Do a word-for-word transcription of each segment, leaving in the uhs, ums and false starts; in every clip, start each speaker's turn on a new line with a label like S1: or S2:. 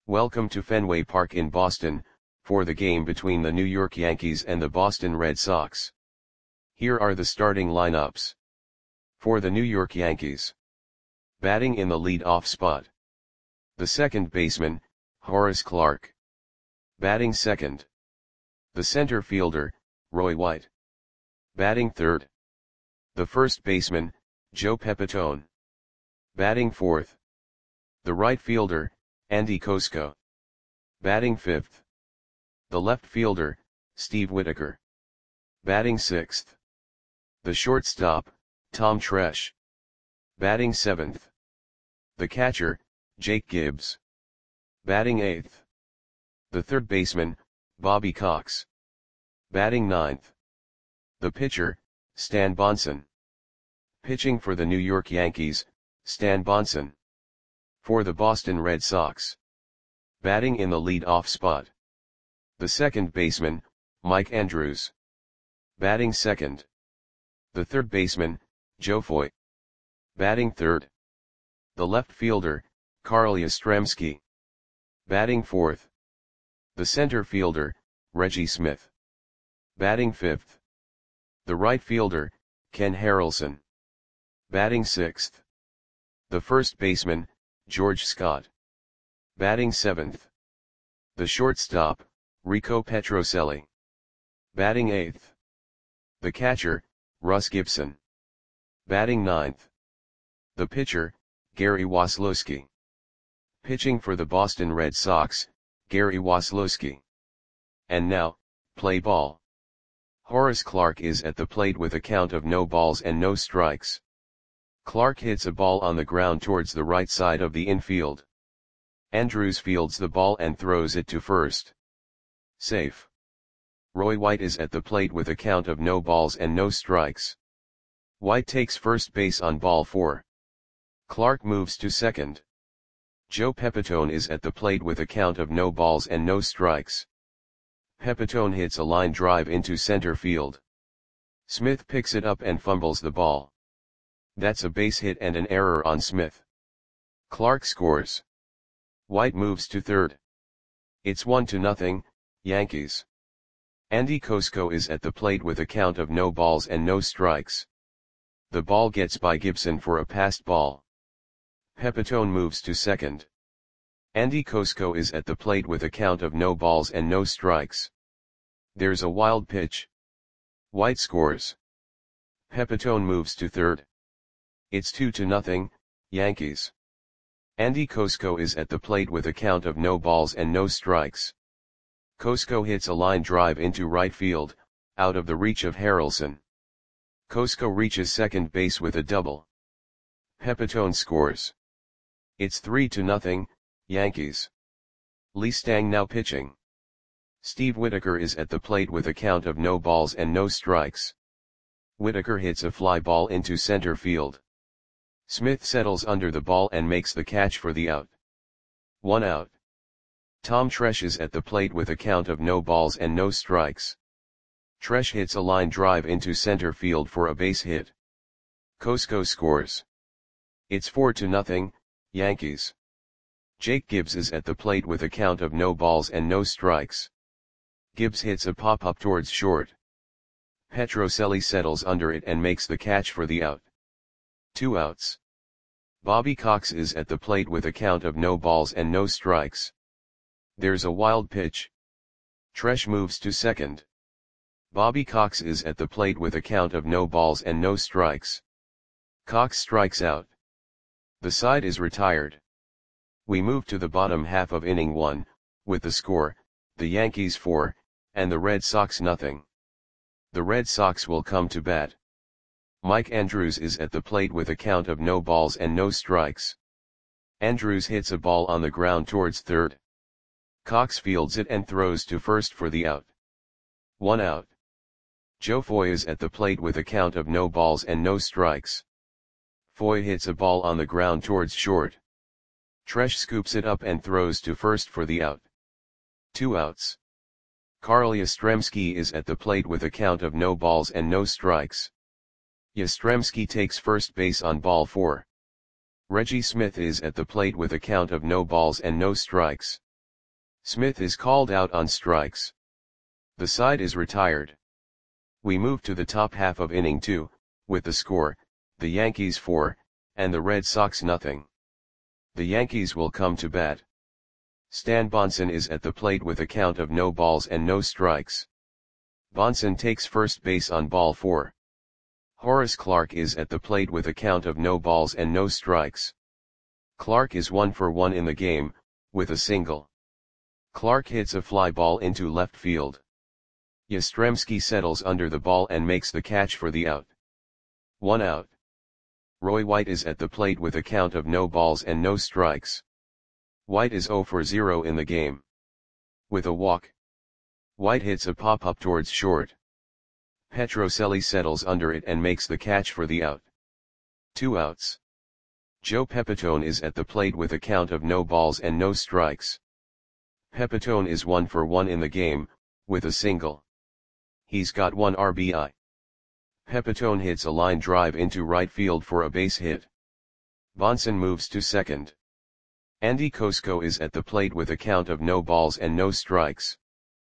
S1: Welcome to Fenway Park in Boston, for the game between the New York Yankees and the Boston Red Sox. Here are the starting lineups. For the New York Yankees. Batting in the lead-off spot. The second baseman, Horace Clarke. Batting second. The center fielder, Roy White. Batting third. The first baseman, Joe Pepitone. Batting fourth. The right fielder, Andy Kosko. Batting fifth. The left fielder, Steve Whitaker. Batting sixth. The shortstop, Tom Tresh. Batting seventh. The catcher, Jake Gibbs. Batting eighth. The third baseman, Bobby Cox. Batting ninth. The pitcher, Stan Bonson. Pitching for the New York Yankees, Stan Bonson. For the Boston Red Sox. Batting in the lead-off spot. The second baseman, Mike Andrews. Batting second. The third baseman, Joe Foy. Batting third. The left fielder, Carl Yastrzemski. Batting fourth. The center fielder, Reggie Smith. Batting fifth. The right fielder, Ken Harrelson. Batting sixth. The first baseman, George Scott. Batting seventh. The shortstop, Rico Petrocelli. Batting eighth. The catcher, Russ Gibson. Batting ninth. The pitcher, Gary Waslowski. Pitching for the Boston Red Sox, Gary Waslowski. And now, play ball. Horace Clarke is at the plate with a count of no balls and no strikes. Clarke hits a ball on the ground towards the right side of the infield. Andrews fields the ball and throws it to first. Safe. Roy White is at the plate with a count of no balls and no strikes. White takes first base on ball four. Clarke moves to second. Joe Pepitone is at the plate with a count of no balls and no strikes. Pepitone hits a line drive into center field. Smith picks it up and fumbles the ball. That's a base hit and an error on Smith. Clarke scores. White moves to third. It's one to nothing, Yankees. Andy Kosko is at the plate with a count of no balls and no strikes. The ball gets by Gibson for a passed ball. Pepitone moves to second. Andy Kosko is at the plate with a count of no balls and no strikes. There's a wild pitch. White scores. Pepitone moves to third. It's two to nothing, Yankees. Andy Kosko is at the plate with a count of no balls and no strikes. Kosko hits a line drive into right field, out of the reach of Harrelson. Kosko reaches second base with a double. Pepitone scores. It's three to nothing, Yankees. Lee Stang now pitching. Steve Whitaker is at the plate with a count of no balls and no strikes. Whitaker hits a fly ball into center field. Smith settles under the ball and makes the catch for the out. One out. Tom Tresh is at the plate with a count of no balls and no strikes. Tresh hits a line drive into center field for a base hit. Kosko scores. It's four to nothing, Yankees. Jake Gibbs is at the plate with a count of no balls and no strikes. Gibbs hits a pop-up towards short. Petrocelli settles under it and makes the catch for the out. Two outs. Bobby Cox is at the plate with a count of no balls and no strikes. There's a wild pitch. Tresh moves to second. Bobby Cox is at the plate with a count of no balls and no strikes. Cox strikes out. The side is retired. We move to the bottom half of inning one, with the score, the Yankees four, and the Red Sox nothing. The Red Sox will come to bat. Mike Andrews is at the plate with a count of no balls and no strikes. Andrews hits a ball on the ground towards third. Cox fields it and throws to first for the out. One out. Joe Foy is at the plate with a count of no balls and no strikes. Foy hits a ball on the ground towards short. Tresh scoops it up and throws to first for the out. Two outs. Carl Yastrzemski is at the plate with a count of no balls and no strikes. Yastrzemski takes first base on ball four. Reggie Smith is at the plate with a count of no balls and no strikes. Smith is called out on strikes. The side is retired. We move to the top half of inning two, with the score, the Yankees four, and the Red Sox nothing. The Yankees will come to bat. Stan Bonson is at the plate with a count of no balls and no strikes. Bonson takes first base on ball four. Horace Clarke is at the plate with a count of no balls and no strikes. Clarke is one for one in the game, with a single. Clarke hits a fly ball into left field. Yastrzemski settles under the ball and makes the catch for the out. One out. Roy White is at the plate with a count of no balls and no strikes. White is zero for zero in the game. With a walk. White hits a pop-up towards short. Petrocelli settles under it and makes the catch for the out. Two outs. Joe Pepitone is at the plate with a count of no balls and no strikes. Pepitone is one for one in the game, with a single. He's got one R B I. Pepitone hits a line drive into right field for a base hit. Bonson moves to second. Andy Kosko is at the plate with a count of no balls and no strikes.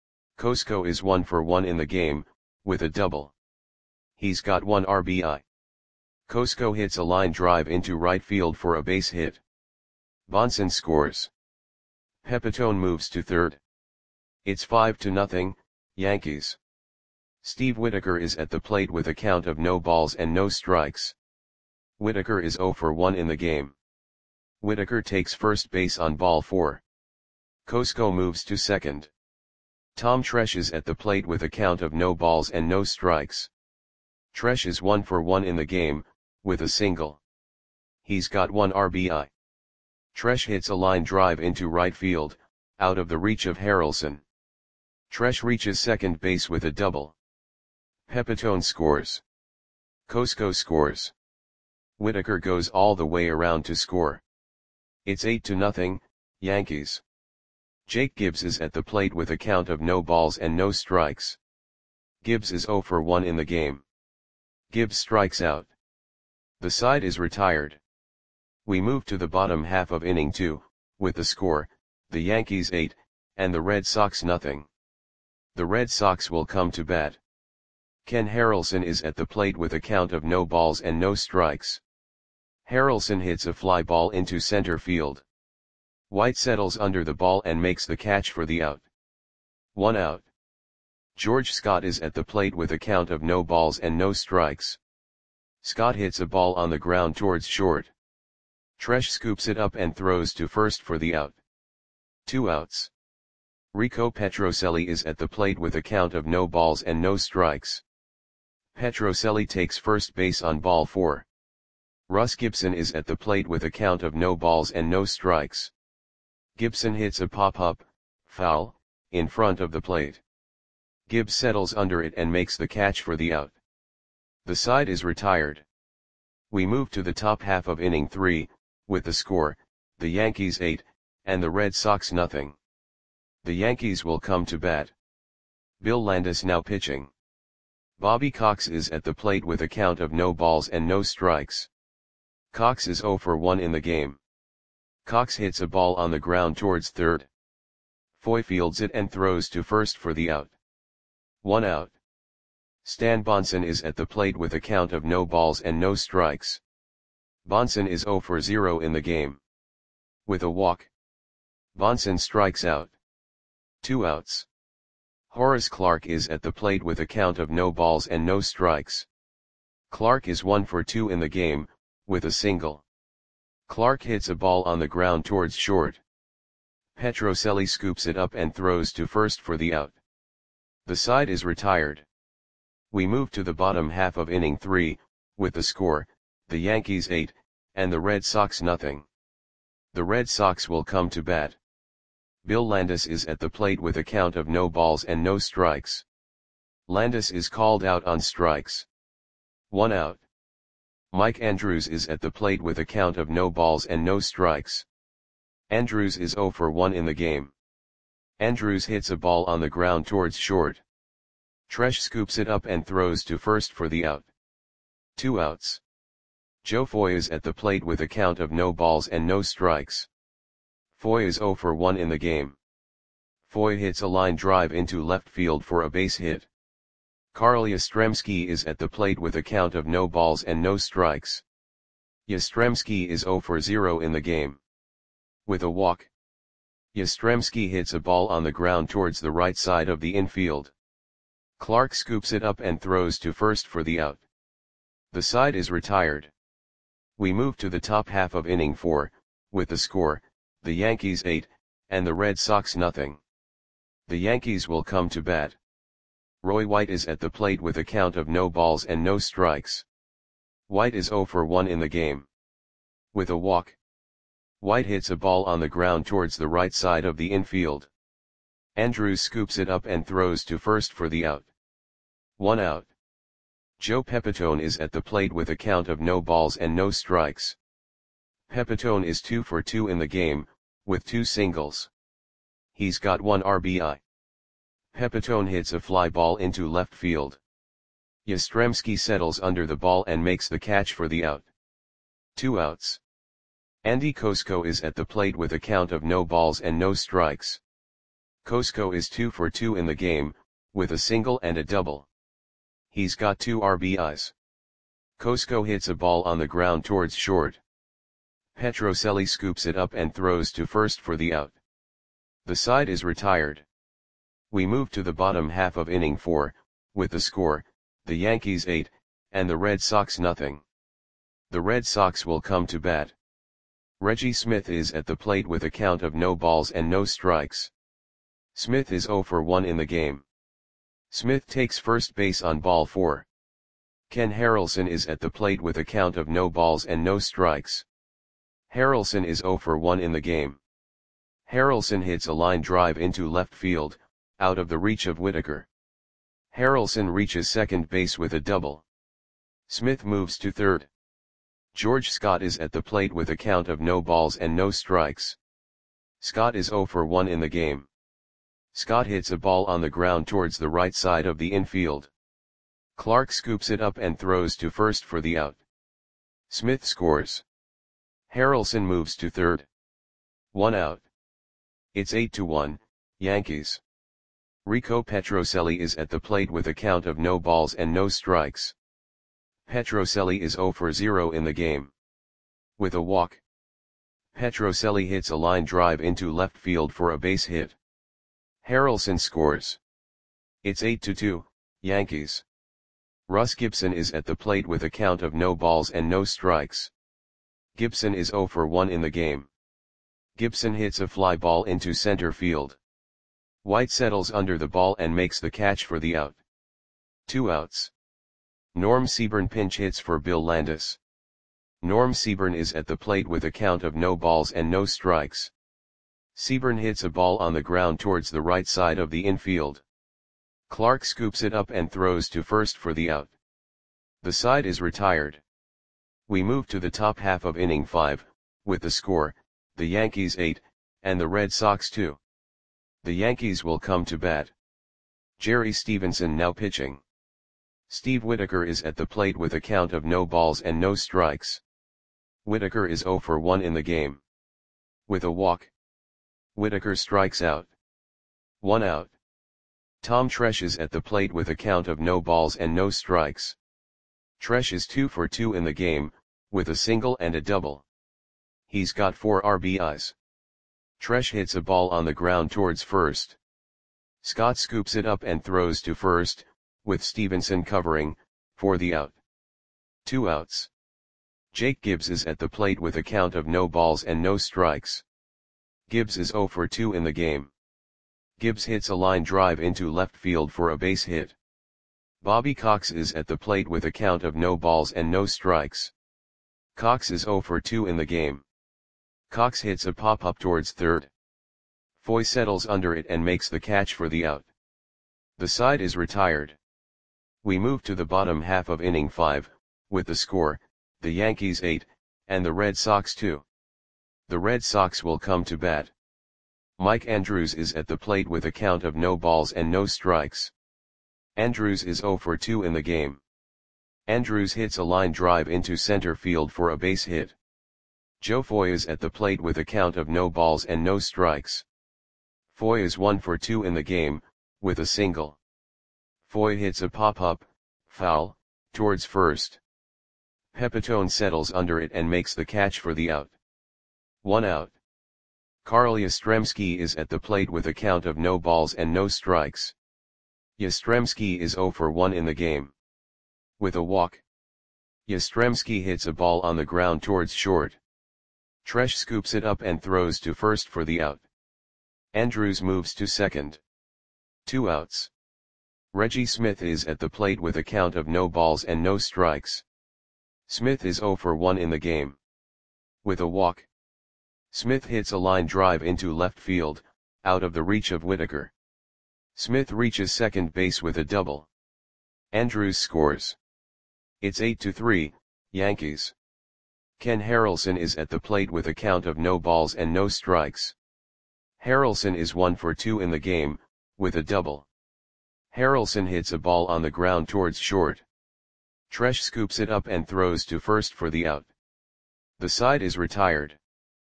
S1: Kosko is one for one in the game, with a double. He's got one R B I. Kosko hits a line drive into right field for a base hit. Bonson scores. Pepitone moves to third. It's five to nothing, Yankees. Steve Whitaker is at the plate with a count of no balls and no strikes. Whitaker is zero for one in the game. Whitaker takes first base on ball four. Kosko moves to second. Tom Tresh is at the plate with a count of no balls and no strikes. Tresh is one for one in the game, with a single. He's got one R B I. Tresh hits a line drive into right field, out of the reach of Harrelson. Tresh reaches second base with a double. Pepitone scores. Kosko scores. Whitaker goes all the way around to score. It's eight to nothing, Yankees. Jake Gibbs is at the plate with a count of no balls and no strikes. Gibbs is zero for one in the game. Gibbs strikes out. The side is retired. We move to the bottom half of inning two, with the score, the Yankees eight, and the Red Sox nothing. The Red Sox will come to bat. Ken Harrelson is at the plate with a count of no balls and no strikes. Harrelson hits a fly ball into center field. White settles under the ball and makes the catch for the out. One out. George Scott is at the plate with a count of no balls and no strikes. Scott hits a ball on the ground towards short. Tresh scoops it up and throws to first for the out. Two outs. Rico Petrocelli is at the plate with a count of no balls and no strikes. Petrocelli takes first base on ball four. Russ Gibson is at the plate with a count of no balls and no strikes. Gibson hits a pop-up, foul, in front of the plate. Gibbs settles under it and makes the catch for the out. The side is retired. We move to the top half of inning three, with the score, the Yankees eight, and the Red Sox nothing. The Yankees will come to bat. Bill Landis now pitching. Bobby Cox is at the plate with a count of no balls and no strikes. Cox is zero for one in the game. Cox hits a ball on the ground towards third. Foy fields it and throws to first for the out. One out. Stan Bonson is at the plate with a count of no balls and no strikes. Bonson is zero for zero in the game. With a walk. Bonson strikes out. Two outs. Horace Clarke is at the plate with a count of no balls and no strikes. Clarke is one for two in the game, with a single. Clarke hits a ball on the ground towards short. Petrocelli scoops it up and throws to first for the out. The side is retired. We move to the bottom half of inning three, with the score, the Yankees eight, and the Red Sox nothing. The Red Sox will come to bat. Bill Landis is at the plate with a count of no balls and no strikes. Landis is called out on strikes. One out. Mike Andrews is at the plate with a count of no balls and no strikes. Andrews is zero for one in the game. Andrews hits a ball on the ground towards short. Tresh scoops it up and throws to first for the out. Two outs. Joe Foy is at the plate with a count of no balls and no strikes. Foy is zero for one in the game. Foy hits a line drive into left field for a base hit. Carl Yastrzemski is at the plate with a count of no balls and no strikes. Yastrzemski is zero for zero in the game. With a walk, Yastrzemski hits a ball on the ground towards the right side of the infield. Clark scoops it up and throws to first for the out. The side is retired. We move to the top half of inning four, with the score, the Yankees eight, and the Red Sox nothing. The Yankees will come to bat. Roy White is at the plate with a count of no balls and no strikes. White is zero for one in the game. With a walk, White hits a ball on the ground towards the right side of the infield. Andrews scoops it up and throws to first for the out. One out. Joe Pepitone is at the plate with a count of no balls and no strikes. Pepitone is two for two in the game, with two singles. He's got one R B I. Pepitone hits a fly ball into left field. Yastrzemski settles under the ball and makes the catch for the out. Two outs. Andy Kosko is at the plate with a count of no balls and no strikes. Kosko is two for two in the game, with a single and a double. He's got two R B Is. Kosko hits a ball on the ground towards short. Petrocelli scoops it up and throws to first for the out. The side is retired. We move to the bottom half of inning four, with the score, the Yankees eight, and the Red Sox nothing. The Red Sox will come to bat. Reggie Smith is at the plate with a count of no balls and no strikes. Smith is zero for one in the game. Smith takes first base on ball four. Ken Harrelson is at the plate with a count of no balls and no strikes. Harrelson is zero for one in the game. Harrelson hits a line drive into left field, out of the reach of Whitaker. Harrelson reaches second base with a double. Smith moves to third. George Scott is at the plate with a count of no balls and no strikes. Scott is zero for one in the game. Scott hits a ball on the ground towards the right side of the infield. Clark scoops it up and throws to first for the out. Smith scores. Harrelson moves to third. One out. It's eight to one, Yankees. Rico Petrocelli is at the plate with a count of no balls and no strikes. Petrocelli is zero for zero in the game. With a walk, Petrocelli hits a line drive into left field for a base hit. Harrelson scores. It's eight to two, Yankees. Russ Gibson is at the plate with a count of no balls and no strikes. Gibson is zero for one in the game. Gibson hits a fly ball into center field. White settles under the ball and makes the catch for the out. Two outs. Norm Seaburn pinch hits for Bill Landis. Norm Seaburn is at the plate with a count of no balls and no strikes. Seaburn hits a ball on the ground towards the right side of the infield. Clark scoops it up and throws to first for the out. The side is retired. We move to the top half of inning five, with the score, the Yankees eight, and the Red Sox two. The Yankees will come to bat. Jerry Stevenson now pitching. Steve Whitaker is at the plate with a count of no balls and no strikes. Whitaker is zero for one in the game. With a walk, Whitaker strikes out. One out. Tom Tresh is at the plate with a count of no balls and no strikes. Tresh is two for two in the game, with a single and a double. He's got four R B Is. Tresh hits a ball on the ground towards first. Scott scoops it up and throws to first, with Stevenson covering, for the out. Two outs. Jake Gibbs is at the plate with a count of no balls and no strikes. Gibbs is zero for two in the game. Gibbs hits a line drive into left field for a base hit. Bobby Cox is at the plate with a count of no balls and no strikes. Cox is zero for two in the game. Cox hits a pop-up towards third. Foy settles under it and makes the catch for the out. The side is retired. We move to the bottom half of inning five, with the score, the Yankees eight, and the Red Sox two. The Red Sox will come to bat. Mike Andrews is at the plate with a count of no balls and no strikes. Andrews is zero for two in the game. Andrews hits a line drive into center field for a base hit. Joe Foy is at the plate with a count of no balls and no strikes. Foy is one for two in the game, with a single. Foy hits a pop-up, foul, towards first. Pepitone settles under it and makes the catch for the out. One out. Karl Yastrzemski is at the plate with a count of no balls and no strikes. Yastrzemski is zero for one in the game. With a walk. Yastrzemski hits a ball on the ground towards short. Tresh scoops it up and throws to first for the out. Andrews moves to second. Two outs. Reggie Smith is at the plate with a count of no balls and no strikes. Smith is zero for one in the game. With a walk. Smith hits a line drive into left field, out of the reach of Whitaker. Smith reaches second base with a double. Andrews scores. It's eight to three, Yankees. Ken Harrelson is at the plate with a count of no balls and no strikes. Harrelson is one for two in the game, with a double. Harrelson hits a ball on the ground towards short. Tresh scoops it up and throws to first for the out. The side is retired.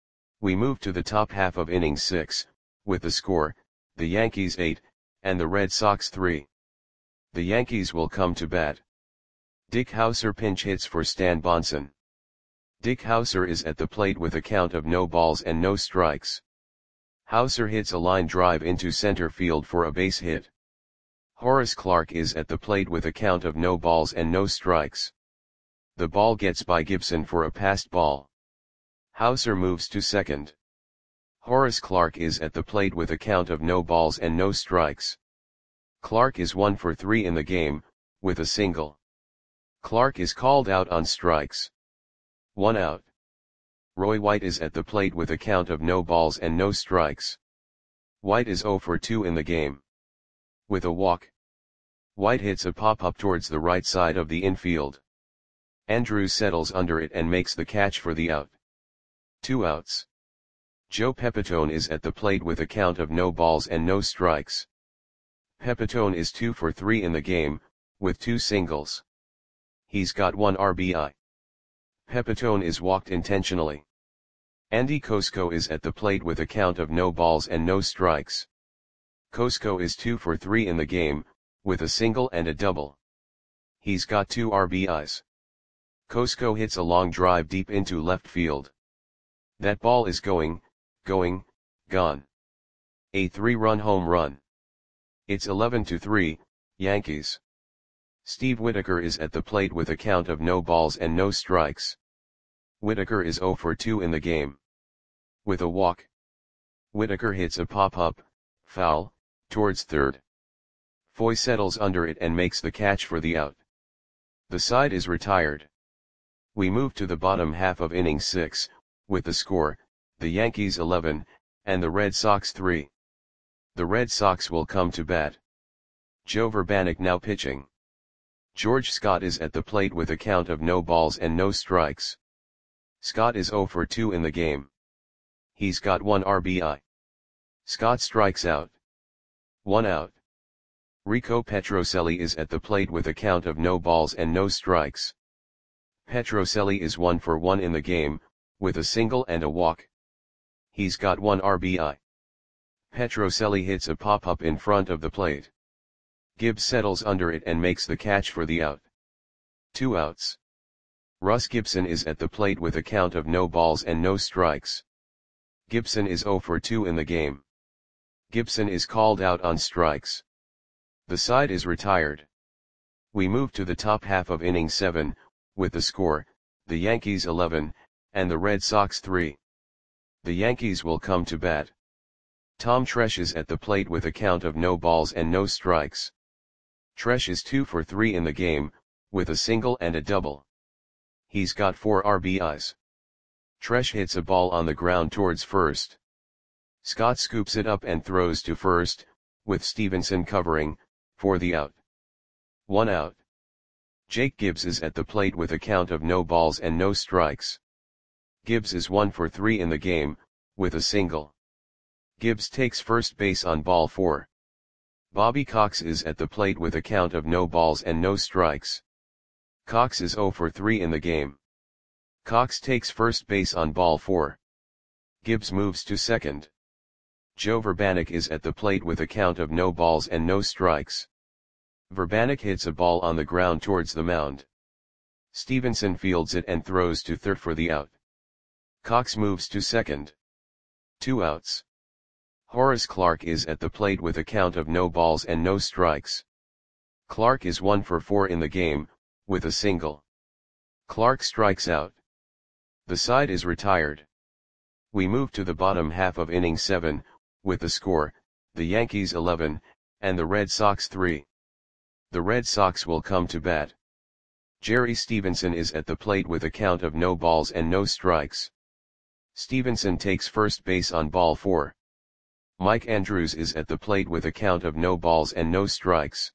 S1: We move to the top half of inning six, with the score, the Yankees eight, and the Red Sox three. The Yankees will come to bat. Dick Hauser pinch hits for Stan Bonson. Dick Hauser is at the plate with a count of no balls and no strikes. Hauser hits a line drive into center field for a base hit. Horace Clarke is at the plate with a count of no balls and no strikes. The ball gets by Gibson for a passed ball. Hauser moves to second. Horace Clarke is at the plate with a count of no balls and no strikes. Clarke is one for three in the game, with a single. Clarke is called out on strikes. One out. Roy White is at the plate with a count of no balls and no strikes. White is zero for two in the game. With a walk. White hits a pop-up towards the right side of the infield. Andrews settles under it and makes the catch for the out. Two outs. Joe Pepitone is at the plate with a count of no balls and no strikes. Pepitone is two for three in the game, with two singles. He's got one R B I. Pepitone is walked intentionally. Andy Kosko is at the plate with a count of no balls and no strikes. Kosko is two for three in the game, with a single and a double. He's got two R B Is. Kosko hits a long drive deep into left field. That ball is going, going, gone. A three-run home run. It's eleven to three, Yankees. Steve Whitaker is at the plate with a count of no balls and no strikes. Whitaker is zero for two in the game. With a walk. Whitaker hits a pop-up, foul, towards third. Foy settles under it and makes the catch for the out. The side is retired. We move to the bottom half of inning six, with the score, the Yankees eleven, and the Red Sox three. The Red Sox will come to bat. Joe Vrbanek now pitching. George Scott is at the plate with a count of no balls and no strikes. Scott is zero for two in the game. He's got one R B I. Scott strikes out. One out. Rico Petrocelli is at the plate with a count of no balls and no strikes. Petrocelli is one for one in the game, with a single and a walk. He's got one R B I. Petrocelli hits a pop-up in front of the plate. Gibbs settles under it and makes the catch for the out. Two outs. Russ Gibson is at the plate with a count of no balls and no strikes. Gibson is zero for two in the game. Gibson is called out on strikes. The side is retired. We move to the top half of inning seven, with the score, the Yankees eleven, and the Red Sox three. The Yankees will come to bat. Tom Tresh is at the plate with a count of no balls and no strikes. Tresh is two for three in the game, with a single and a double. He's got four R B Is. Tresh hits a ball on the ground towards first. Scott scoops it up and throws to first, with Stevenson covering, for the out. One out. Jake Gibbs is at the plate with a count of no balls and no strikes. Gibbs is one for three in the game, with a single. Gibbs takes first base on ball four. Bobby Cox is at the plate with a count of no balls and no strikes. Cox is zero for three in the game. Cox takes first base on ball four. Gibbs moves to second. Joe Vrbanek is at the plate with a count of no balls and no strikes. Vrbanek hits a ball on the ground towards the mound. Stevenson fields it and throws to third for the out. Cox moves to second. Two outs. Horace Clarke is at the plate with a count of no balls and no strikes. Clarke is one for four in the game, with a single. Clarke strikes out. The side is retired. We move to the bottom half of inning seven, with the score, the Yankees eleven, and the Red Sox three. The Red Sox will come to bat. Jerry Stevenson is at the plate with a count of no balls and no strikes. Stevenson takes first base on ball four. Mike Andrews is at the plate with a count of no balls and no strikes.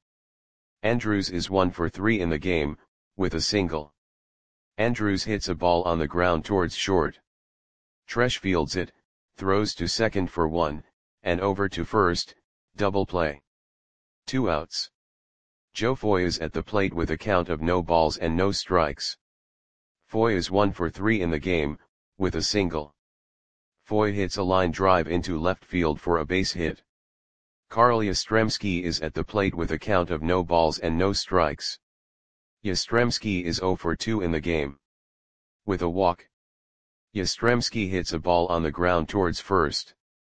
S1: Andrews is one for three in the game, with a single. Andrews hits a ball on the ground towards short. Tresh fields it, throws to second for one, and over to first, double play. Two outs. Joe Foy is at the plate with a count of no balls and no strikes. Foy is one for three in the game, with a single. Foy hits a line drive into left field for a base hit. Carl Yastrzemski is at the plate with a count of no balls and no strikes. Yastrzemski is zero for two in the game. With a walk. Yastrzemski hits a ball on the ground towards first.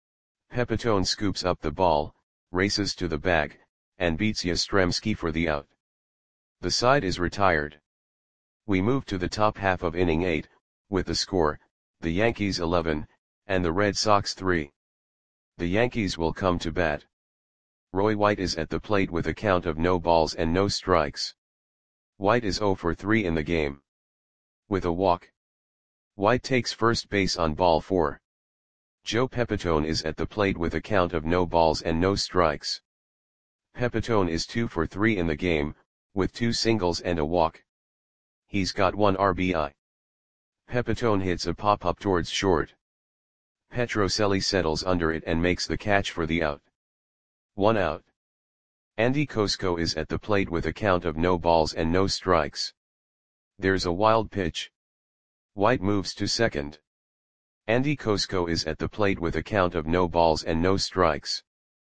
S1: Pepitone scoops up the ball, races to the bag, and beats Yastrzemski for the out. The side is retired. We move to the top half of inning eight, with the score, the Yankees eleven, and the Red Sox three. The Yankees will come to bat. Roy White is at the plate with a count of no balls and no strikes. White is zero for three in the game. With a walk. White takes first base on ball four. Joe Pepitone is at the plate with a count of no balls and no strikes. Pepitone is two for three in the game, with two singles and a walk. He's got one R B I. Pepitone hits a pop-up towards short. Petrocelli settles under it and makes the catch for the out. One out. Andy Kosko is at the plate with a count of no balls and no strikes. There's a wild pitch. White moves to second. Andy Kosko is at the plate with a count of no balls and no strikes.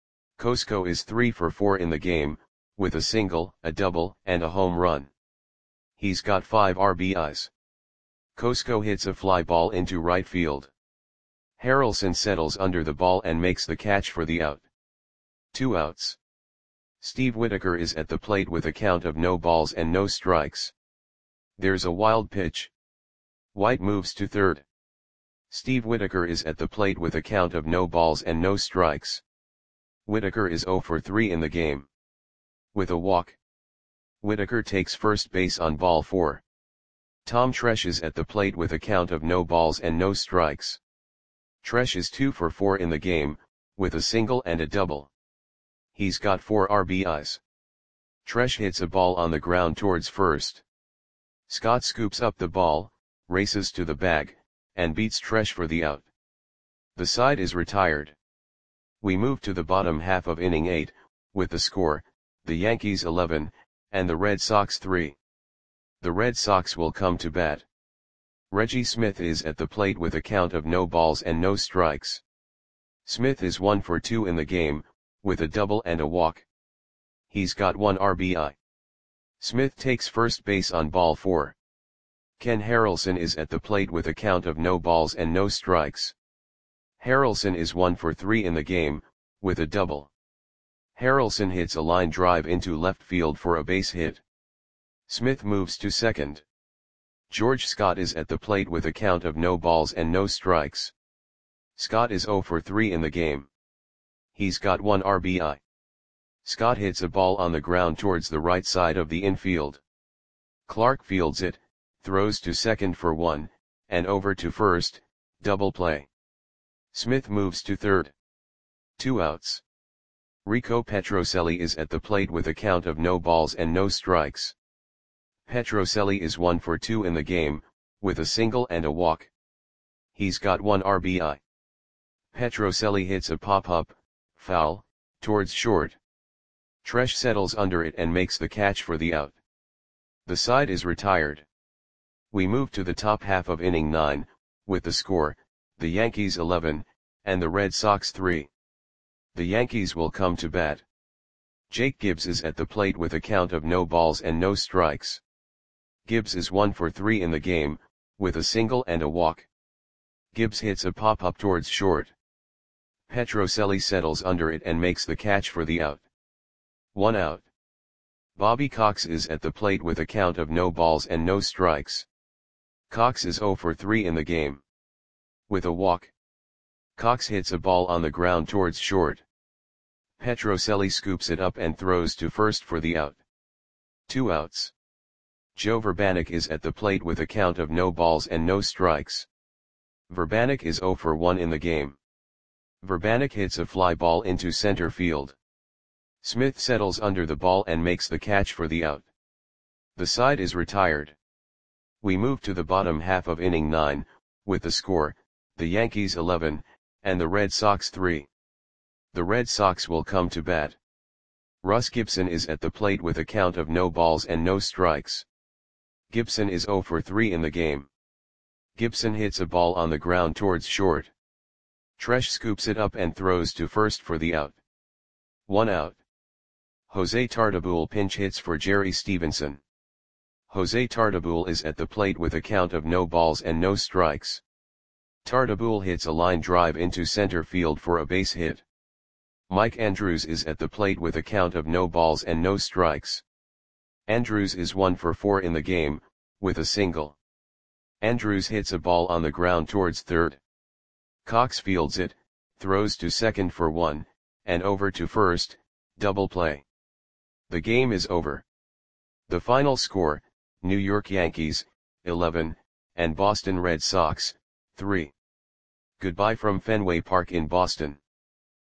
S1: Kosko is three for four in the game, with a single, a double, and a home run. He's got five R B Is. Kosko hits a fly ball into right field. Harrelson settles under the ball and makes the catch for the out. Two outs. Steve Whitaker is at the plate with a count of no balls and no strikes. There's a wild pitch. White moves to third. Steve Whitaker is at the plate with a count of no balls and no strikes. Whitaker is zero for three in the game. With a walk. Whitaker takes first base on ball four. Tom Tresh is at the plate with a count of no balls and no strikes. Tresh is two for four in the game, with a single and a double. He's got four R B Is. Tresh hits a ball on the ground towards first. Scott scoops up the ball, races to the bag, and beats Tresh for the out. The side is retired. We move to the bottom half of inning eight, with the score, the Yankees eleven, and the Red Sox three. The Red Sox will come to bat. Reggie Smith is at the plate with a count of no balls and no strikes. Smith is one for two in the game, with a double and a walk. He's got one R B I. Smith takes first base on ball four. Ken Harrelson is at the plate with a count of no balls and no strikes. Harrelson is one for three in the game, with a double. Harrelson hits a line drive into left field for a base hit. Smith moves to second. George Scott is at the plate with a count of no balls and no strikes. Scott is zero for three in the game. He's got one R B I. Scott hits a ball on the ground towards the right side of the infield. Clarke fields it, throws to second for one, and over to first, double play. Smith moves to third. Two outs. Rico Petrocelli is at the plate with a count of no balls and no strikes. Petrocelli is one for two in the game, with a single and a walk. He's got one R B I. Petrocelli hits a pop-up, foul, towards short. Tresh settles under it and makes the catch for the out. The side is retired. We move to the top half of inning nine, with the score, the Yankees eleven, and the Red Sox three. The Yankees will come to bat. Jake Gibbs is at the plate with a count of no balls and no strikes. Gibbs is one for three in the game, with a single and a walk. Gibbs hits a pop-up towards short. Petrocelli settles under it and makes the catch for the out. One out. Bobby Cox is at the plate with a count of no balls and no strikes. Cox is zero for three in the game. With a walk. Cox hits a ball on the ground towards short. Petrocelli scoops it up and throws to first for the out. Two outs. Joe Vrbanek is at the plate with a count of no balls and no strikes. Vrbanek is zero for one in the game. Vrbanek hits a fly ball into center field. Smith settles under the ball and makes the catch for the out. The side is retired. We move to the bottom half of inning nine, with the score, the Yankees eleven, and the Red Sox three. The Red Sox will come to bat. Russ Gibson is at the plate with a count of no balls and no strikes. Gibson is zero for three in the game. Gibson hits a ball on the ground towards short. Tresh scoops it up and throws to first for the out. One out. Jose Tartabull pinch hits for Jerry Stevenson. Jose Tartabull is at the plate with a count of no balls and no strikes. Tartabull hits a line drive into center field for a base hit. Mike Andrews is at the plate with a count of no balls and no strikes. Andrews is one for four in the game, with a single. Andrews hits a ball on the ground towards third. Cox fields it, throws to second for one, and over to first, double play. The game is over. The final score, New York Yankees, eleven, and Boston Red Sox, three. Goodbye from Fenway Park in Boston.